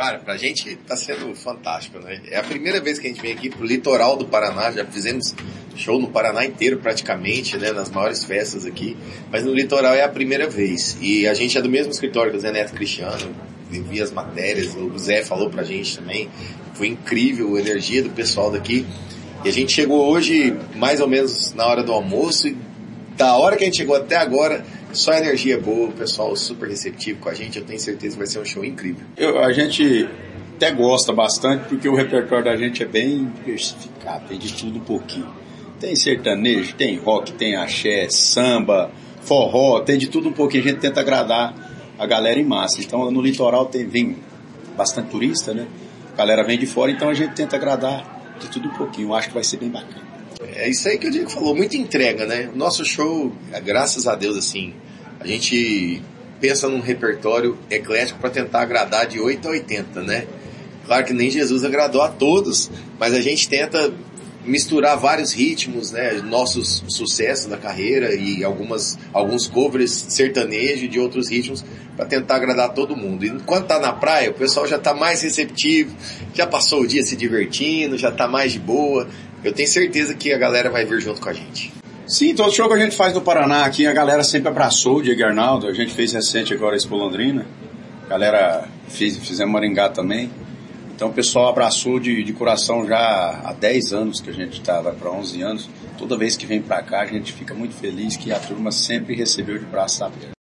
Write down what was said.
Cara, pra gente tá sendo fantástico, né? É a primeira vez que a gente vem aqui pro litoral do Paraná, já fizemos show no Paraná inteiro praticamente, né? Nas maiores festas aqui, mas no litoral é a primeira vez. E a gente é do mesmo escritório que o Zé Neto Cristiano, eu vi as matérias, o Zé falou pra gente também, foi incrível a energia do pessoal daqui. E a gente chegou hoje mais ou menos na hora do almoço e da hora que a gente chegou até agora, só energia boa, o pessoal super receptivo com a gente, eu tenho certeza que vai ser um show incrível. A gente até gosta bastante porque o repertório da gente é bem diversificado, tem de tudo um pouquinho. Tem sertanejo, tem rock, tem axé, samba, forró, tem de tudo um pouquinho, a gente tenta agradar a galera em massa. Então no litoral vem bastante turista, né? A galera vem de fora, então a gente tenta agradar de tudo um pouquinho, eu acho que vai ser bem bacana. É isso aí que o Diego falou, muita entrega, né? O nosso show, graças a Deus, assim, a gente pensa num repertório eclético para tentar agradar de 8 a 80, né? Claro que nem Jesus agradou a todos, mas a gente tenta misturar vários ritmos, né? Nossos sucessos da carreira e alguns covers sertanejo de outros ritmos para tentar agradar todo mundo. E enquanto tá na praia, o pessoal já tá mais receptivo, já passou o dia se divertindo, já tá mais de boa. Eu tenho certeza que a galera vai vir junto com a gente. Sim, todo show que a gente faz no Paraná aqui, a galera sempre abraçou o Diego Arnaldo. A gente fez recente agora a Expo Londrina. A galera fizemos Maringá também. Então o pessoal abraçou de coração já há 10 anos que a gente vai para 11 anos. Toda vez que vem para cá a gente fica muito feliz que a turma sempre recebeu de braços abertos.